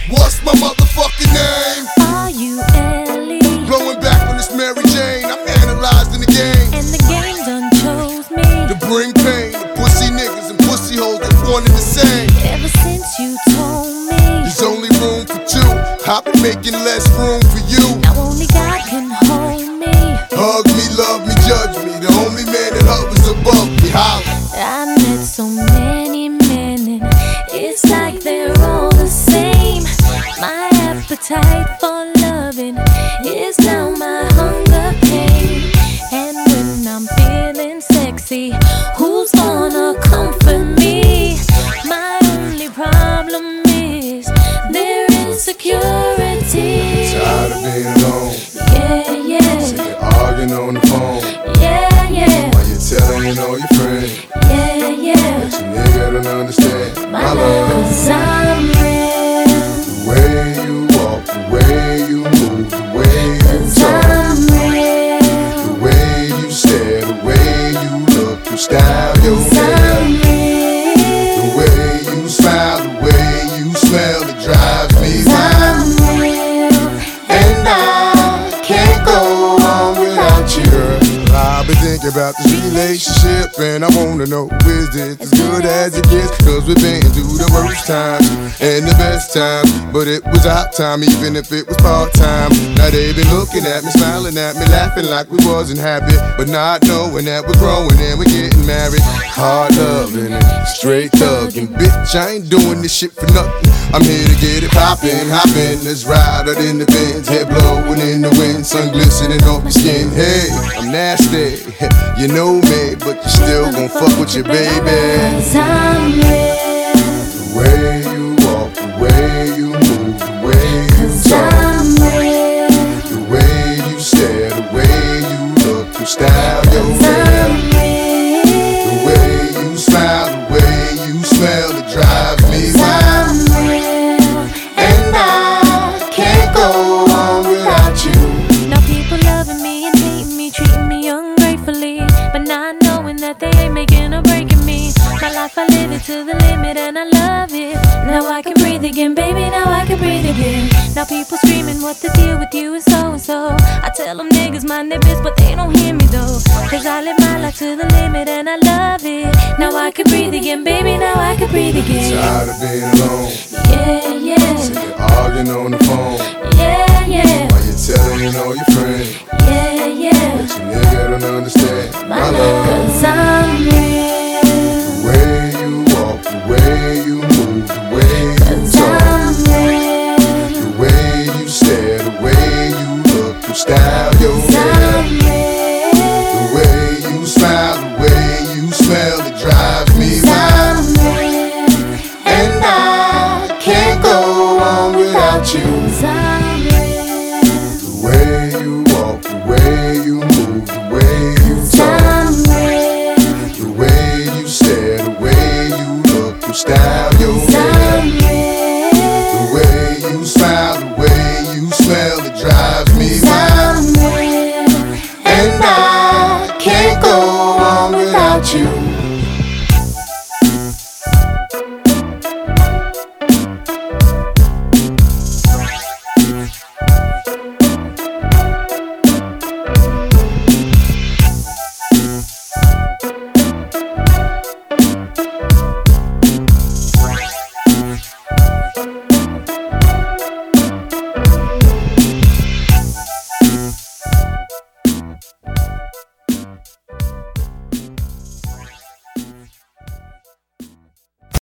What's my motherfucking name? Are you Ellie? Blowing back on this Mary Jane. I'm analyzed in the game. And the game done chose me To bring pain to pussy niggas and pussy hoes that wanted the same. ever since you told me There's only room for two. I've been making less room for you. now only God can hold me. Hug me, love me, judge me. The only man that hovers above me. Holla. I met so many men and it's like they're all the same. My appetite for loving is now my hunger pain. And when I'm feeling sexy, who's gonna comfort me? My only problem is their insecurity. Tired of being alone. Yeah, yeah, Sick of arguing on the phone. yeah, yeah, While you're telling all your friends. yeah, yeah. But your nigga don't understand my love. 'Cause I'm real. The way you walk, the way you move, the way you talk, I'm real. the way you stare, the way you look, you style your hair, I'm real. the way you smile, the way you smell, it drives me wild. I'm real. And I can't go on without you. I've been thinking about this relationship, and I wanna know, is this as good as it gets? Cause we've been through the worst times and the best times, but it was our time, even if it was part-time. Now they been looking at me, smiling at me, laughing like we wasn't happy, but not knowing that we're growing and we're getting married. Hard loving and straight thugging, bitch, I ain't doing this shit for nothing. I'm here to get it poppin', hoppin', let's ride out in the Benz, head blowing in the wind, sun glistening off your skin. Hey, I'm nasty, you know me, but you still gon' fuck with your baby. 'Cause I'm real. The way you walk, the way you move, the way you 'Cause talk, I'm real. the way you stare, the way you look, you style your hair, I'm real. the way you smile, the way you smell, it drives me wild. I'm real. And I can't go on without you. Now people loving me and hating me, treating me ungratefully, but not knowing that they ain't making or breaking me. My life, I live it to the limit and I love it. Now I can breathe again, baby, now I can breathe again. Now people screaming what the deal with you is so and so. I tell them niggas mind their biz, but they don't hear me though. Cause I live my life to the limit and I love it. Now I can breathe again, baby, now I can breathe again. Tired of being alone, Yeah, yeah, sick of arguing on the phone. yeah, yeah, While you're telling all your friends, yeah, yeah. but your nigga don't understand my love. 'Cause I'm real.